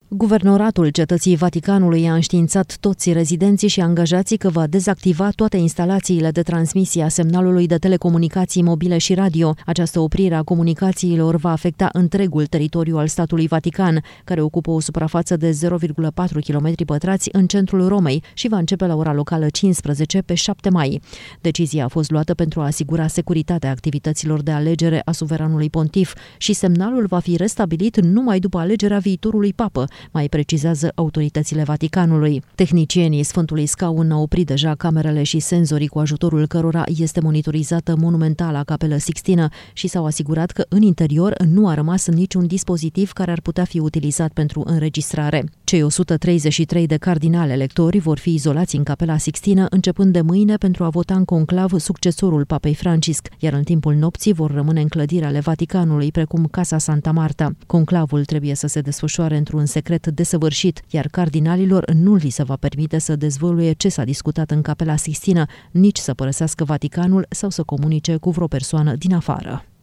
Guvernoratul Cetății Vaticanului a înștiințat toți rezidenții și angajații că va dezactiva toate instalațiile de transmisie a semnalului de telecomunicații mobile și radio. Această oprire a comunicațiilor va afecta întregul teritoriu al statului Vatican, care ocupă o suprafață de 0,4 km² în centrul Romei și va începe la ora locală 15 pe 7 mai. Decizia a fost luată pentru a asigura securitatea activităților de alegere a suveranului pontif și semnalul va fi restabilit numai după alegerea viitorului papă, mai precizează autoritățile Vaticanului. Tehnicienii Sfântului Scaun au oprit deja camerele și senzorii cu ajutorul cărora este monitorizată monumentala Capelă Sixtină și s-au asigurat că în interior nu a rămas niciun dispozitiv care ar putea fi utilizat pentru înregistrare. Cei 133 de cardinali electori vor fi izolați în Capela Sixtină începând de mâine pentru a vota în conclav succesorul Papei Francisc, iar în timpul nopții vor rămâne în clădiri ale Vaticanului, precum Casa Santa Marta. Conclavul trebuie să se desfășoare într-un secret desăvârșit, iar cardinalilor nu li se va permite să dezvăluie ce s-a discutat în Capela Sixtină, nici să părăsească Vaticanul sau să comunice cu vreo persoană din afară.